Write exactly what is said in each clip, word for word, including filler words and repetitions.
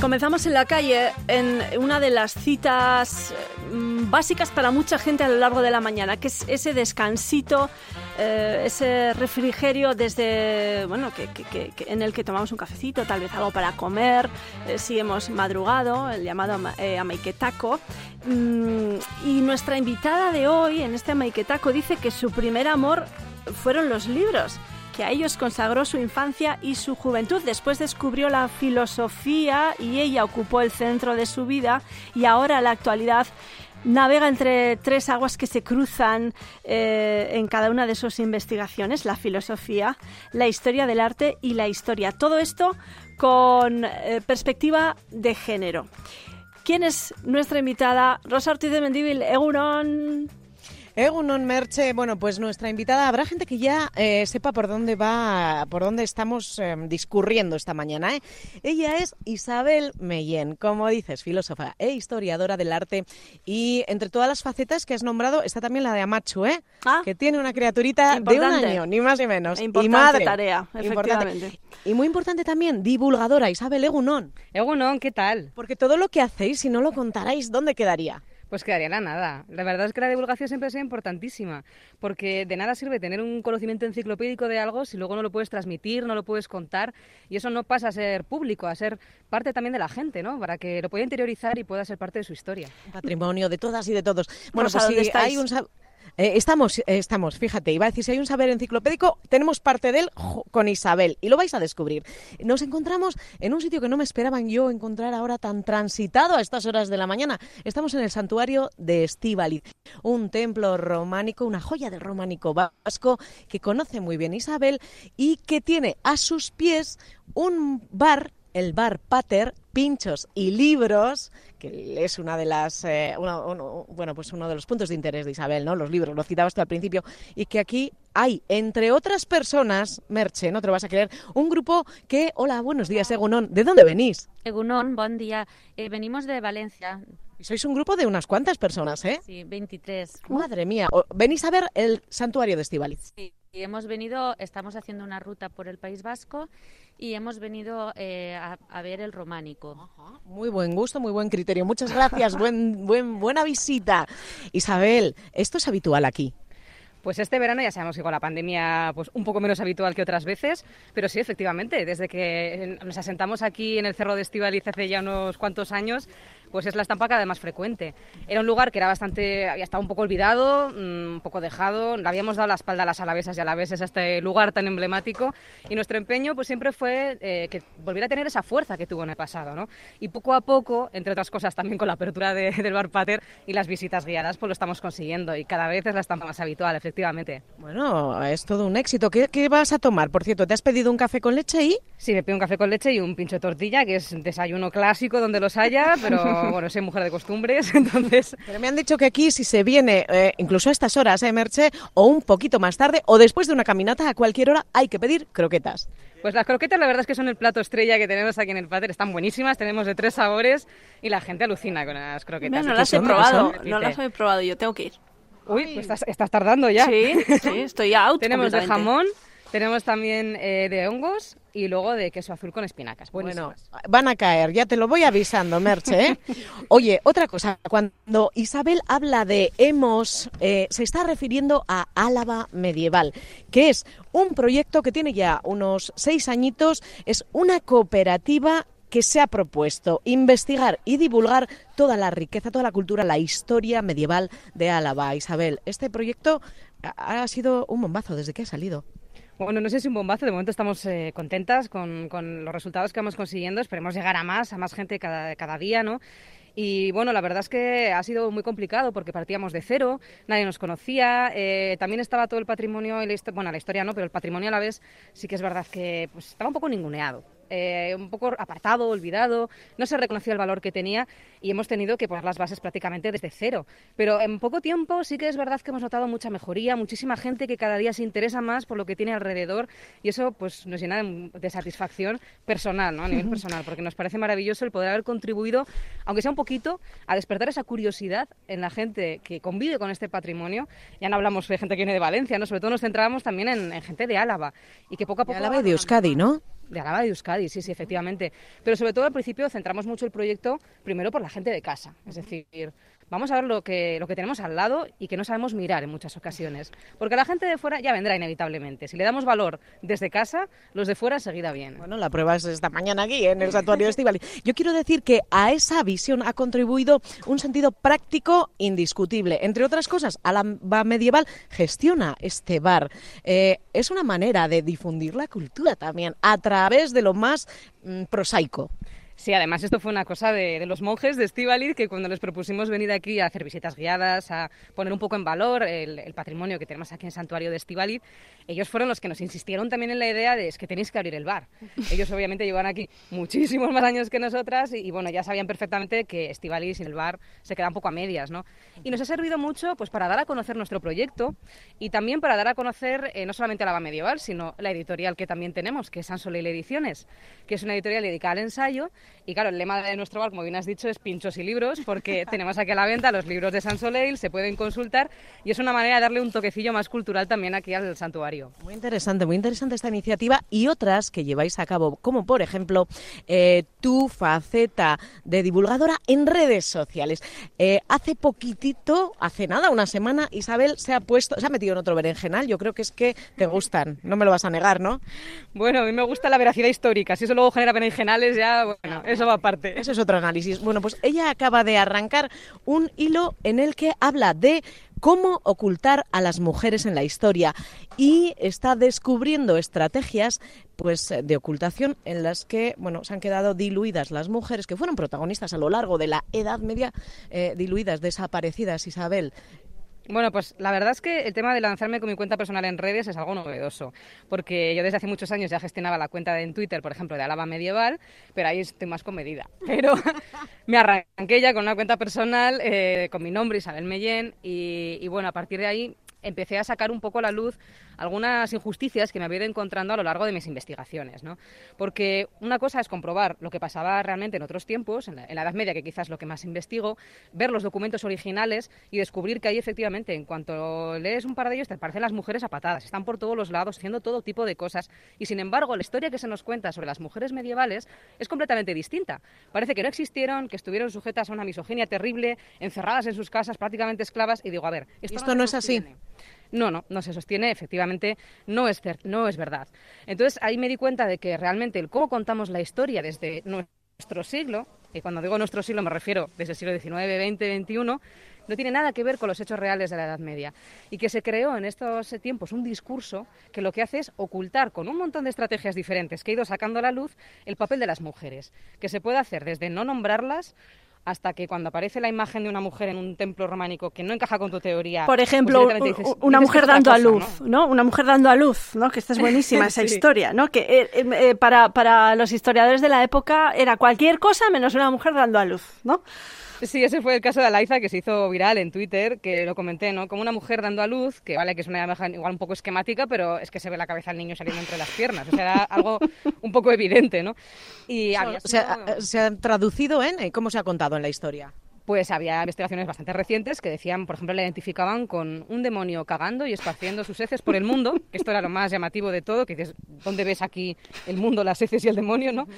Comenzamos en la calle, en una de las citas mmm, básicas para mucha gente a lo largo de la mañana, que es ese descansito, eh, ese refrigerio desde, bueno, que, que, que, en el que tomamos un cafecito, tal vez algo para comer, eh, si hemos madrugado, el llamado eh, amaiketako. Mm, y nuestra invitada de hoy, en este amaiketako, dice que su primer amor fueron los libros, que a ellos consagró su infancia y su juventud. Después descubrió la filosofía y ella ocupó el centro de su vida, y ahora en la actualidad navega entre tres aguas que se cruzan eh, en cada una de sus investigaciones: la filosofía, la historia del arte y la historia. Todo esto con eh, perspectiva de género. ¿Quién es nuestra invitada? Rosa Ortiz de Mendívil, Egunon. Egunon, Merche. Bueno, pues nuestra invitada, habrá gente que ya eh, sepa por dónde va, por dónde estamos eh, discurriendo esta mañana, ¿eh? Ella es Isabel Mellén, como dices, filósofa e historiadora del arte, y entre todas las facetas que has nombrado está también la de Amatxu, ¿eh? Ah, que tiene una criaturita importante. De un año, ni más ni menos. Importante y madre. Tarea, efectivamente. Importante. Y muy importante también, divulgadora. Isabel, Egunon. Egunon, ¿qué tal? Porque todo lo que hacéis, si no lo contarais, ¿dónde quedaría? Pues quedaría la nada. La verdad es que la divulgación siempre ha sido importantísima, porque de nada sirve tener un conocimiento enciclopédico de algo si luego no lo puedes transmitir, no lo puedes contar, y eso no pasa a ser público, a ser parte también de la gente, ¿no? Para que lo pueda interiorizar y pueda ser parte de su historia. Un patrimonio de todas y de todos. Bueno, Rosa, pues ¿dónde si estáis? hay un... Eh, estamos, eh, estamos, fíjate, iba a decir, si hay un saber enciclopédico, tenemos parte de él jo, con Isabel, y lo vais a descubrir. Nos encontramos en un sitio que no me esperaban yo encontrar ahora tan transitado a estas horas de la mañana. Estamos en el santuario de Estíbaliz, un templo románico, una joya del románico vasco que conoce muy bien Isabel y que tiene a sus pies un bar, el bar Pater, pinchos y libros, que es una de las eh, una, uno, bueno pues uno de los puntos de interés de Isabel, ¿no? Los libros, lo citabas tú al principio, y que aquí hay, entre otras personas, Merche, no te lo vas a creer, un grupo que, hola, buenos días, Egunon, ¿de dónde venís? Egunon, buen día, eh, venimos de Valencia. Y sois un grupo de unas cuantas personas, ¿eh? Sí, veintitrés. Madre mía, venís a ver el santuario de Estíbaliz. Sí, y hemos venido, estamos haciendo una ruta por el País Vasco y hemos venido eh, a, a ver el románico. Ajá, muy buen gusto, muy buen criterio. Muchas gracias, buen, buen, buena visita. Isabel, ¿esto es habitual aquí? Pues este verano ya sabemos que con la pandemia pues un poco menos habitual que otras veces, pero sí, efectivamente, desde que nos asentamos aquí en el Cerro de Estíbaliz hace ya unos cuantos años, pues es la estampa cada vez más frecuente. Era un lugar que era bastante, había estado un poco olvidado, un poco dejado, le habíamos dado la espalda a las alavesas y alaveses a este lugar tan emblemático, y nuestro empeño pues siempre fue eh, que volviera a tener esa fuerza que tuvo en el pasado, ¿no? Y poco a poco, entre otras cosas también con la apertura de, del Bar Pater y las visitas guiadas, pues lo estamos consiguiendo, y cada vez es la estampa más habitual, efectivamente. Bueno, es todo un éxito. ¿Qué, ¿Qué vas a tomar? Por cierto, ¿te has pedido un café con leche y...? Sí, me pido un café con leche y un pincho de tortilla, que es desayuno clásico donde los haya, pero bueno, soy mujer de costumbres, entonces... Pero me han dicho que aquí, si se viene, eh, incluso a estas horas, ¿eh, Merche? O un poquito más tarde, o después de una caminata, a cualquier hora, hay que pedir croquetas. Pues las croquetas la verdad es que son el plato estrella que tenemos aquí en el Pater, están buenísimas, tenemos de tres sabores y la gente alucina con las croquetas. No, no las he probado, no las he probado, yo tengo que ir. Uy, pues estás, estás tardando ya. Sí, sí, estoy out. Tenemos de jamón, tenemos también eh, de hongos y luego de queso azul con espinacas. Buenísimas. Bueno, van a caer, ya te lo voy avisando, Merche, ¿eh? Oye, otra cosa, cuando Isabel habla de hemos, eh, se está refiriendo a Álava Medieval, que es un proyecto que tiene ya unos seis añitos, es una cooperativa que se ha propuesto investigar y divulgar toda la riqueza, toda la cultura, la historia medieval de Álava. Isabel, este proyecto ha sido un bombazo desde que ha salido. Bueno, no sé si un bombazo, de momento estamos eh, contentas con, con los resultados que vamos consiguiendo, esperemos llegar a más, a más gente cada, cada día, ¿no? Y bueno, la verdad es que ha sido muy complicado porque partíamos de cero, nadie nos conocía, eh, también estaba todo el patrimonio, y la histo- bueno, la historia no, pero el patrimonio a la vez sí que es verdad que pues, estaba un poco ninguneado. Eh, un poco apartado, olvidado, no se reconocía el valor que tenía y hemos tenido que poner las bases prácticamente desde cero. Pero en poco tiempo sí que es verdad que hemos notado mucha mejoría, muchísima gente que cada día se interesa más por lo que tiene alrededor y eso pues nos llena de, de satisfacción personal, ¿no? A nivel personal, porque nos parece maravilloso el poder haber contribuido, aunque sea un poquito, a despertar esa curiosidad en la gente que convive con este patrimonio. Ya no hablamos de gente que viene de Valencia, ¿no? Sobre todo nos centrábamos también en, en gente de Álava y que poco a poco... De Álava y de Euskadi, ¿no? De Álava y Euskadi, sí, sí, efectivamente. Pero sobre todo al principio centramos mucho el proyecto primero por la gente de casa. Es decir, vamos a ver lo que, lo que tenemos al lado y que no sabemos mirar en muchas ocasiones. Porque la gente de fuera ya vendrá inevitablemente. Si le damos valor desde casa, los de fuera seguirá bien. Bueno, la prueba es esta mañana aquí, en el Santuario de Estíbaliz. Yo quiero decir que a esa visión ha contribuido un sentido práctico indiscutible. Entre otras cosas, Álava Medieval gestiona este bar. Eh, es una manera de difundir la cultura también, a través de lo más mm, prosaico. Sí, además esto fue una cosa de, de los monjes de Estíbaliz, que cuando les propusimos venir aquí a hacer visitas guiadas, a poner un poco en valor el, el patrimonio que tenemos aquí en el Santuario de Estíbaliz, ellos fueron los que nos insistieron también en la idea de es que tenéis que abrir el bar. Ellos obviamente llevan aquí muchísimos más años que nosotras y, y bueno, ya sabían perfectamente que Estíbaliz sin el bar se queda un poco a medias, ¿no? Y nos ha servido mucho pues para dar a conocer nuestro proyecto y también para dar a conocer eh, no solamente Álava Medieval, sino la editorial que también tenemos, que es San Soleil Ediciones, que es una editorial dedicada al ensayo. Y claro, el lema de nuestro bar, como bien has dicho, es pinchos y libros, porque tenemos aquí a la venta los libros de San Soleil, se pueden consultar y es una manera de darle un toquecillo más cultural también aquí al santuario. Muy interesante, muy interesante esta iniciativa y otras que lleváis a cabo, como por ejemplo eh, tu faceta de divulgadora en redes sociales. Eh, hace poquitito, hace nada, una semana, Isabel se ha puesto, se ha metido en otro berenjenal, yo creo que es que te gustan, no me lo vas a negar, ¿no? Bueno, a mí me gusta la veracidad histórica, si eso luego genera berenjenales ya, bueno, eso va aparte. Ese es otro análisis. Bueno, pues ella acaba de arrancar un hilo en el que habla de cómo ocultar a las mujeres en la historia y está descubriendo estrategias pues de ocultación en las que bueno se han quedado diluidas las mujeres que fueron protagonistas a lo largo de la Edad Media, eh, diluidas, desaparecidas, Isabel. Bueno, pues la verdad es que el tema de lanzarme con mi cuenta personal en redes es algo novedoso, porque yo desde hace muchos años ya gestionaba la cuenta de, en Twitter, por ejemplo, de Álava Medieval, pero ahí estoy más comedida. Pero me arranqué ya con una cuenta personal, eh, con mi nombre, Isabel Mellén, y, y bueno, a partir de ahí empecé a sacar un poco a la luz algunas injusticias que me había ido encontrando a lo largo de mis investigaciones, ¿no? Porque una cosa es comprobar lo que pasaba realmente en otros tiempos, en la, en la Edad Media, que quizás es lo que más investigo, ver los documentos originales y descubrir que ahí efectivamente, en cuanto lees un par de ellos, te parecen las mujeres a patadas, están por todos los lados haciendo todo tipo de cosas y sin embargo la historia que se nos cuenta sobre las mujeres medievales es completamente distinta. Parece que no existieron, que estuvieron sujetas a una misoginia terrible, encerradas en sus casas, prácticamente esclavas, y digo, a ver, esto, esto no, no es así. No, no, no se sostiene, efectivamente, no es, no es verdad. Entonces ahí me di cuenta de que realmente el cómo contamos la historia desde nuestro siglo, y cuando digo nuestro siglo me refiero desde el siglo diecinueve, veinte, veintiuno, no tiene nada que ver con los hechos reales de la Edad Media. Y que se creó en estos tiempos un discurso que lo que hace es ocultar con un montón de estrategias diferentes que he ido sacando a la luz el papel de las mujeres, que se puede hacer desde no nombrarlas hasta que cuando aparece la imagen de una mujer en un templo románico que no encaja con tu teoría... Por ejemplo, pues dices, una dices mujer dando cosa, a luz, ¿no? ¿no? Una mujer dando a luz, ¿no? Que esta es buenísima, esa sí. historia, ¿no? Que eh, eh, para, para los historiadores de la época era cualquier cosa menos una mujer dando a luz, ¿no? Sí, ese fue el caso de Alaiza, que se hizo viral en Twitter, que lo comenté, ¿no? Como una mujer dando a luz, que vale que es una imagen igual un poco esquemática, pero es que se ve la cabeza del niño saliendo entre las piernas. O sea, era algo un poco evidente, ¿no? Y o había sea, sido... se ha traducido en cómo se ha contado en la historia. Pues había investigaciones bastante recientes que decían, por ejemplo, la identificaban con un demonio cagando y esparciendo sus heces por el mundo, que esto era lo más llamativo de todo, que dices, ¿dónde ves aquí el mundo, las heces y el demonio, no?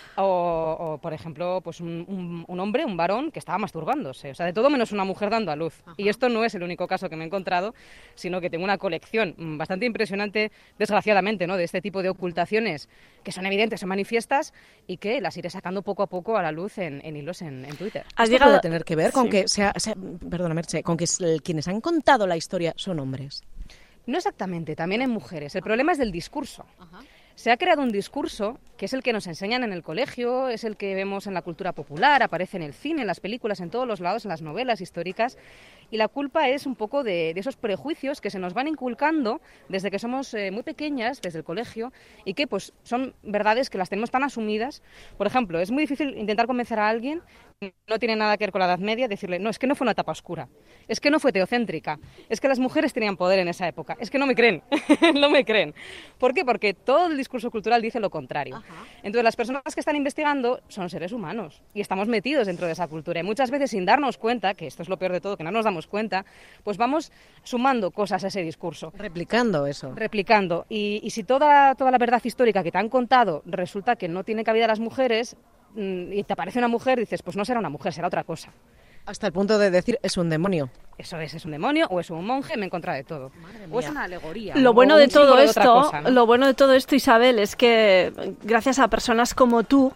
O, o por ejemplo, pues un, un, un hombre, un varón, que estaba masturbándose. O sea, de todo menos una mujer dando a luz. Ajá. Y esto no es el único caso que me he encontrado, sino que tengo una colección bastante impresionante, desgraciadamente, ¿no? De este tipo de ocultaciones que son evidentes, son manifiestas y que las iré sacando poco a poco a la luz en, en hilos en, en Twitter. ¿Has llegado a tener que ver con sí. que, sea, sea, perdona, Merche, con que quienes han contado la historia son hombres? No exactamente, también en mujeres. El problema es del discurso. Ajá. Se ha creado un discurso que es el que nos enseñan en el colegio, es el que vemos en la cultura popular, aparece en el cine, en las películas, en todos los lados, en las novelas históricas, y la culpa es un poco de, de esos prejuicios que se nos van inculcando desde que somos eh, muy pequeñas, desde el colegio, y que pues son verdades que las tenemos tan asumidas. Por ejemplo, es muy difícil intentar convencer a alguien que no tiene nada que ver con la Edad Media, decirle, no, es que no fue una etapa oscura, es que no fue teocéntrica, es que las mujeres tenían poder en esa época, es que no me creen, no me creen. ¿Por qué? Porque todo el discurso cultural dice lo contrario. Ajá. Entonces, las personas que están investigando son seres humanos y estamos metidos dentro de esa cultura y muchas veces sin darnos cuenta, que esto es lo peor de todo, que no nos damos damos cuenta, pues vamos sumando cosas a ese discurso. Replicando eso. Replicando. Y, y si toda, toda la verdad histórica que te han contado resulta que no tiene cabida las mujeres, mmm, y te aparece una mujer, dices, pues no será una mujer, será otra cosa. Hasta el punto de decir, es un demonio. Eso es, es un demonio, o es un monje, me he encontrado de todo. O es una alegoría. Lo bueno de todo esto, de cosa, ¿no? lo bueno de todo esto, Isabel, es que gracias a personas como tú,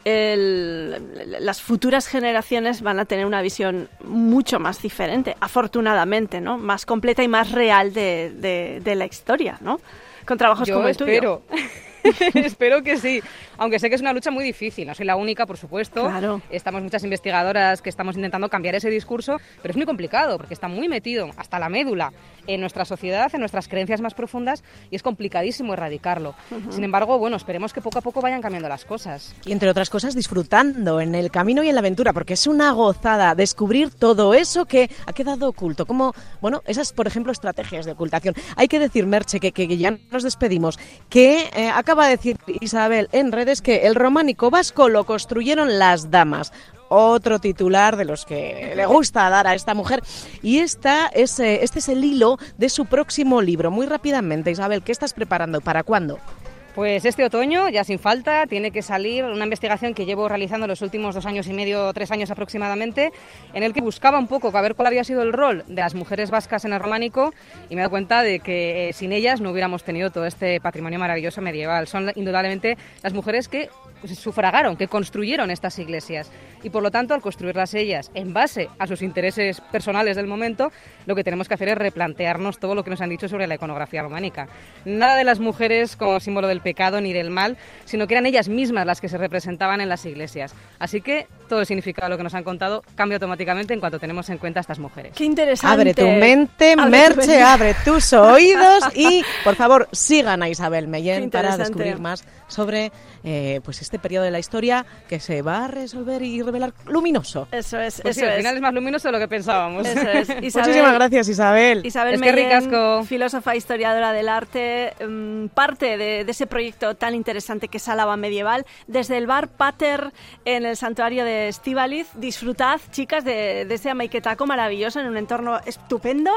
el, las futuras generaciones van a tener una visión mucho más diferente, afortunadamente, ¿no? Más completa y más real de, de, de la historia, ¿no? Con trabajos Yo como el espero. tuyo. Espero que sí, aunque sé que es una lucha muy difícil, no soy la única, por supuesto. Claro. Estamos muchas investigadoras que estamos intentando cambiar ese discurso, pero es muy complicado porque está muy metido hasta la médula en nuestra sociedad, en nuestras creencias más profundas, y es complicadísimo erradicarlo. Uh-huh. Sin embargo, bueno, esperemos que poco a poco vayan cambiando las cosas. Y entre otras cosas, disfrutando en el camino y en la aventura, porque es una gozada descubrir todo eso que ha quedado oculto, como, bueno, esas, por ejemplo, estrategias de ocultación. Hay que decir, Merche, que, que ya nos despedimos, que eh, acaba de decir Isabel en redes que el románico vasco lo construyeron las damas. Otro titular de los que le gusta dar a esta mujer. Y esta es, eh, este es el hilo de su próximo libro. Muy rápidamente, Isabel, ¿qué estás preparando? ¿Para cuándo? Pues este otoño, ya sin falta, tiene que salir una investigación que llevo realizando los últimos dos años y medio, tres años aproximadamente, en el que buscaba un poco a ver cuál había sido el rol de las mujeres vascas en el románico, y me he dado cuenta de que eh, sin ellas no hubiéramos tenido todo este patrimonio maravilloso medieval. Son indudablemente las mujeres que sufragaron, que construyeron estas iglesias, y por lo tanto, al construirlas ellas en base a sus intereses personales del momento, lo que tenemos que hacer es replantearnos todo lo que nos han dicho sobre la iconografía románica. Nada de las mujeres como símbolo del pecado ni del mal, sino que eran ellas mismas las que se representaban en las iglesias. Así que todo el significado de lo que nos han contado cambia automáticamente en cuanto tenemos en cuenta a estas mujeres. ¡Qué interesante! Abre tu mente, abre Merche, tu mente. Abre tus oídos y, por favor, sigan a Isabel Mellén para descubrir más sobre eh, pues este periodo de la historia que se va a resolver y revelar luminoso. Eso es, pues eso sí, es. Al final es más luminoso de lo que pensábamos. Eso es. Isabel, muchísimas gracias, Isabel. Isabel es que Mellén, ricasco. Filósofa, historiadora del arte, um, parte de, de ese proyecto tan interesante que es Álava Medieval, desde el bar Pater en el santuario de Estíbaliz. Disfrutad, chicas, de, de ese amaiquetaco maravilloso en un entorno estupendo,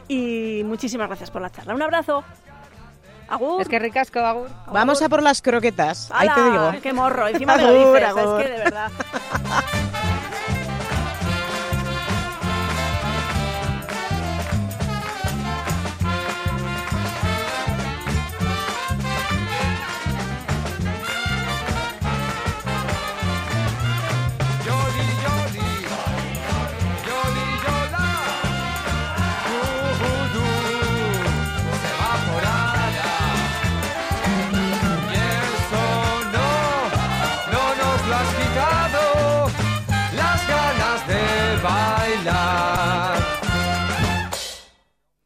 y muchísimas gracias por la charla. Un abrazo. Agur. Es que ricasco, agur. Vamos a por las croquetas. Ahí te digo. ¡Qué morro! Encima me lo Agur, dices, agur. es que de verdad. Las quitar.